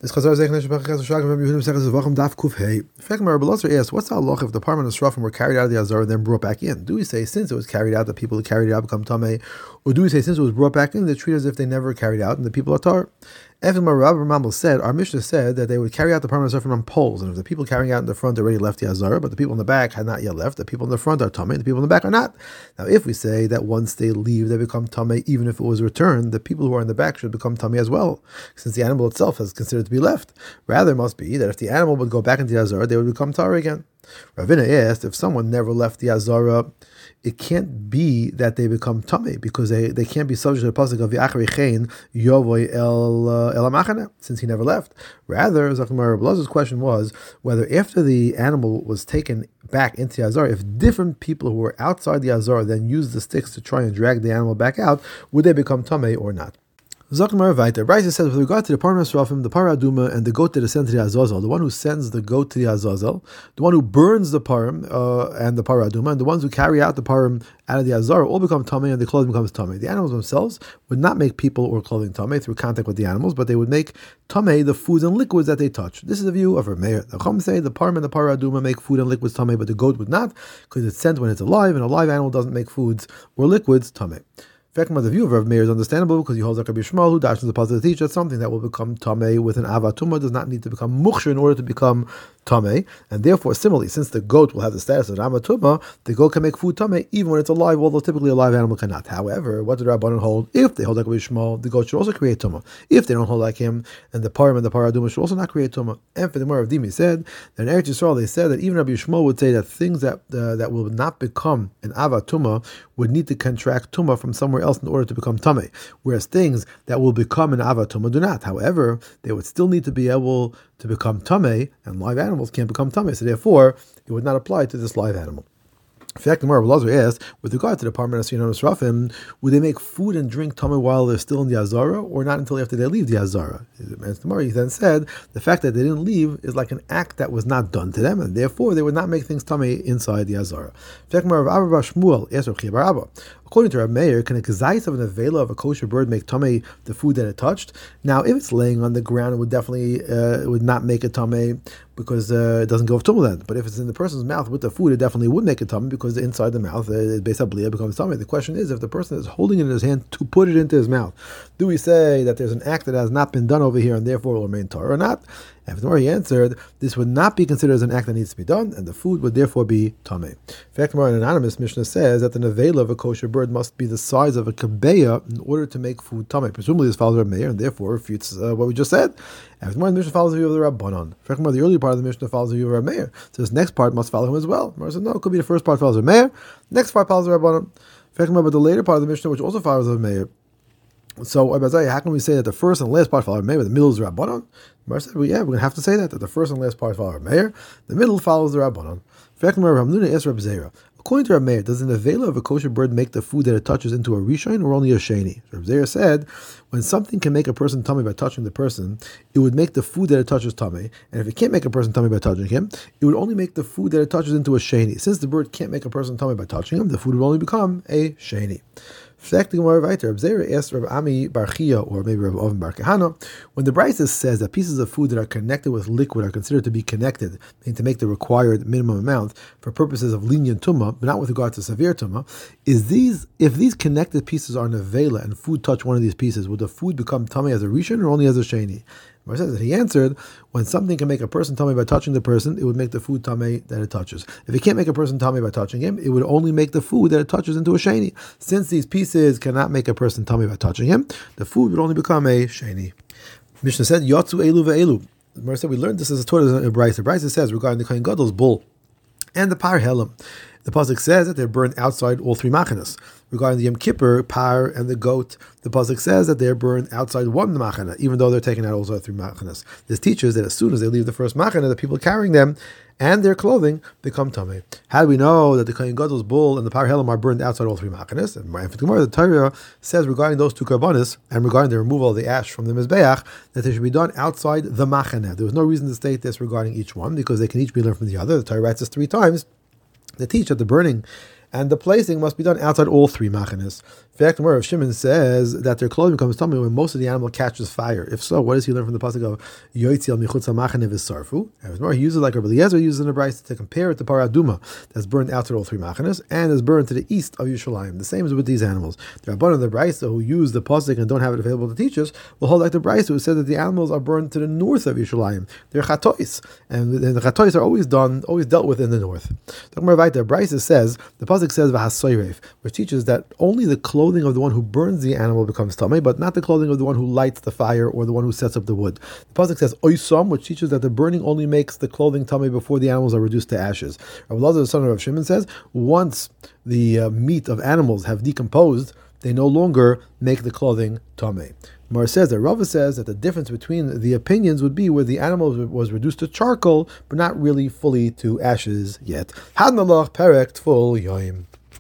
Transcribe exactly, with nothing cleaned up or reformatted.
This Chazar Zech Nesh Bach Chazar Shagam Rabbi Yehuda Mesechus Zvachim Daf Kuf Hey. In fact, Rabbi Elazar asked, "What's the halacha if the parman and srafim were carried out of the azara and then brought back in? Do we say since it was carried out, the people who carried it out become tamei, or do we say since it was brought back in, they treat it as if they never carried out and the people are tar?" After Rabbi Mamel said, our Mishnah said that they would carry out the parman and srafim on poles, and if the people carrying out in the front already left the azara, but the people in the back had not yet left, the people in the front are tamei, and the people in the back are not. Now, if we say that once they leave, they become tamei, even if it was returned, the people who are in the back should become tamei as well, since the animal itself is considered to be left. Rather, it must be that if the animal would go back into the azara, they would become tar again. Ravina asked, if someone never left the azara, it can't be that they become tamei, because they, they can't be subject to the pasuk of V'achri chen yovoy el el hamachane, since he never left. Rather, Zakhamar Blaz's question was whether after the animal was taken back into the azara, if different people who were outside the azara then used the sticks to try and drag the animal back out, would they become tamei or not? Zakmar Vaiter. Bryce says with regard to the Parman Srafim, the Paraduma, and the goat that is sent to the Azazel, the one who sends the goat to the Azazel, the one who burns the Param uh, and the Paraduma, and the ones who carry out the Param out of the Azara all become Tamei, and the clothing becomes Tamei. The animals themselves would not make people or clothing Tamei through contact with the animals, but they would make Tamei the foods and liquids that they touch. This is the view of Rameir. The Chum say the Param and the Paraduma make food and liquids Tamei, but the goat would not, because it's sent when it's alive, and a live animal doesn't make foods or liquids Tamei. In fact, the view of Rav Meir is understandable because he holds like Rabbi Shmuel, who dashes the positive teach that something that will become tamei with an avatuma does not need to become muksher in order to become tamei, and therefore, similarly, since the goat will have the status of an avatuma, the goat can make food tamei even when it's alive, although typically a live animal cannot. However, what did Rabbanan hold? If they hold like Rabbi Shmuel, the goat should also create tuma. If they don't hold like him, then the parim and the paraduma should also not create tuma. And for the Gemara of Dimi said that in Eretz Yisrael they said that even Rabbi Shmuel would say that things that uh, that will not become an avatuma would need to contract tuma from somewhere else in order to become tamei, whereas things that will become an avatuma do not. However, they would still need to be able to become tamei, and live animals can't become tamei, so therefore it would not apply to this live animal. In fact, the Gemara of Elazar asked, with regard to the Parman and Srafim, would they make food and drink tamei while they're still in the Azara, or not until after they leave the Azara? As the Gemara then said, the fact that they didn't leave is like an act that was not done to them, and therefore they would not make things tamei inside the Azara. In fact, the Gemara of Abba Bar Shmuel asked Rav Chia bar Abba, according to Rav Meir, can a kazayis of an avela of a kosher bird make tamei the food that it touched? Now, if it's laying on the ground, it would definitely uh, it would not make it tamei because uh, it doesn't go with tumah then. But if it's in the person's mouth with the food, it definitely would make it tamei because inside the mouth, uh, based on bliya, becomes tamei. The question is, if the person is holding it in his hand to put it into his mouth, do we say that there's an act that has not been done over here and therefore will remain tar or not? And the Gemara answered, this would not be considered as an act that needs to be done, and the food would therefore be tamei. In fact, an anonymous Mishnah says that the nevela of a kosher bird must be the size of a kabeya in order to make food tamei. Presumably, this follows Rav Meir, and therefore refutes uh, what we just said. And the Mishnah follows the view of the Rabbanon. In fact, the earlier part of the Mishnah follows the view of Rav Meir. So this next part must follow him as well. The said, no, it could be the first part follows Rav Meir, next part follows the Rabbanon. In fact, but the later part of the Mishnah, which also follows Rav Meir. So, how can we say that the first and last part follow Rav Meir, but the middle is Rabbanon? Gemara said, well, yeah, we're going to have to say that, that the first and last part follow Rav Meir, the middle follows the Rabbanon. In fact, Rav Hamnuna asked Rav Zera, according to Rav Meir, does the nevela of a kosher bird make the food that it touches into a rishon or only a sheni? Rav Zera said, when something can make a person tamei by touching the person, it would make the food that it touches tamei, and if it can't make a person tamei by touching him, it would only make the food that it touches into a sheni. Since the bird can't make a person tamei by touching him, the food would only become a sheni. Fact, the Gemara Vayter, Reb Zera asked Reb Ami Bar Chia, or maybe Reb Oven Bar Kahana, when the Brisa says that pieces of food that are connected with liquid are considered to be connected, meaning to make the required minimum amount for purposes of lenient tumah, but not with regard to severe tumah, is these if these connected pieces are nevela and food touch one of these pieces, would the food become tamei as a rishon or only as a sheni? It says that he answered, when something can make a person tamei by touching the person, it would make the food tamei that it touches. If it can't make a person tamei by touching him, it would only make the food that it touches into a sheni. Since these pieces cannot make a person tamei by touching him, the food would only become a sheni. Mishnah said, Yotzu elu ve'elu. The Gemara said, we learned this as a Torah in Brisa. Brisa says regarding the Kohen Gadol's bull and the par helam. The pasuk says that they're burned outside all three machanas. Regarding the Yom Kippur, par, and the goat, the pasuk says that they're burned outside one machana, even though they're taken out also three machanas. This teaches that as soon as they leave the first machana, the people carrying them and their clothing become tamei. How do we know that the Kohen Gadol's bull and the par helam are burned outside all three machanas? And the Torah says regarding those two karbanis and regarding the removal of the ash from the mizbeach that they should be done outside the machana. There was no reason to state this regarding each one because they can each be learned from the other. The Torah writes this three times. They teach that the burning and the placing must be done outside all three machanes. In fact, Rav Shimon says that their clothing becomes tummy when most of the animal catches fire. If so, what does he learn from the pasuk of Yoitzi al michutz hamachane v'sarfu? And he uses it like Rabbi Eliezer uses in the Brayso to compare it to paraduma that's burned outside all three machanes and is burned to the east of Yerushalayim. The same is with these animals. The Rabbanan of the Brayso who use the pasuk and don't have it available to teach us will hold like the Brayso who said that the animals are burned to the north of Yerushalayim. They're chatois, and the chatois are always done, always dealt with in the north. The Brayso says the pasuk says v'hasoyrev, which teaches that only the clothing of the one who burns the animal becomes tamei, but not the clothing of the one who lights the fire or the one who sets up the wood. The pasuk says oisam, which teaches that the burning only makes the clothing tamei before the animals are reduced to ashes. Rabbi Elazar, the son of Rav Shimon, says once the uh, meat of animals have decomposed, they no longer make the clothing tamei. Mar says that Rava says that the difference between the opinions would be where the animal was reduced to charcoal, but not really fully to ashes yet. Hadnalach perek tful yoim.